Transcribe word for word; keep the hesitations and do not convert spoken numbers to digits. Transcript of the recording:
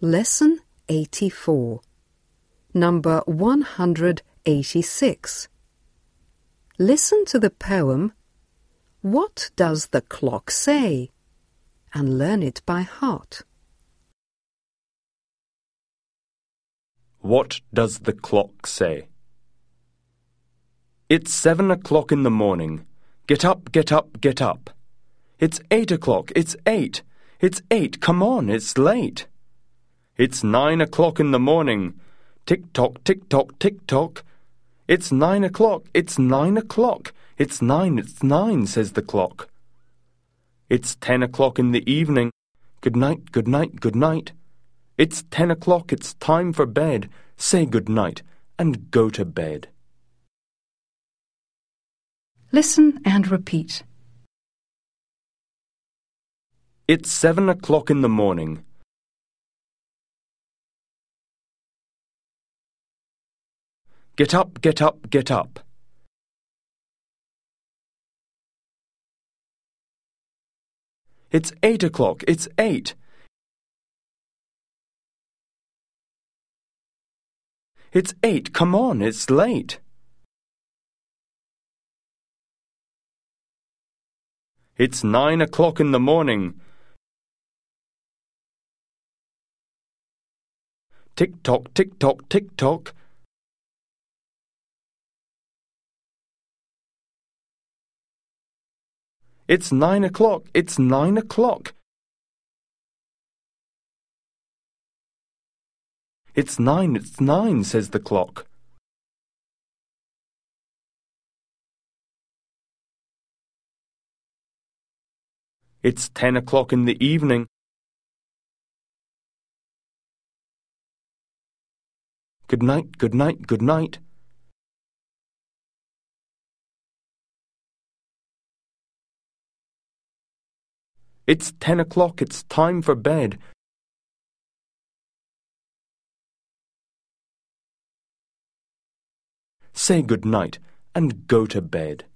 Lesson eighty-four. Number one hundred eighty-six. Listen to the poem What Does the Clock Say? And learn it by heart. What does the clock say? It's seven o'clock in the morning. Get up, get up, get up. It's eight o'clock, it's eight. It's eight, come on, it's late. It's nine o'clock in the morning. Tick-tock, tick-tock, tick-tock. It's nine o'clock, it's nine o'clock. It's nine, it's nine, says the clock. It's ten o'clock in the evening. Good night, good night, good night. It's ten o'clock, it's time for bed. Say good night and go to bed. Listen and repeat. It's seven o'clock in the morning. Get up, get up, get up. It's eight o'clock, it's eight. It's eight, come on, it's late. It's nine o'clock in the morning. Tick-tock, tick-tock, tick-tock. It's nine o'clock, it's nine o'clock. It's nine, it's nine, says the clock. It's ten o'clock in the evening. Good night, good night, good night. It's ten o'clock, it's time for bed. Say good night and go to bed.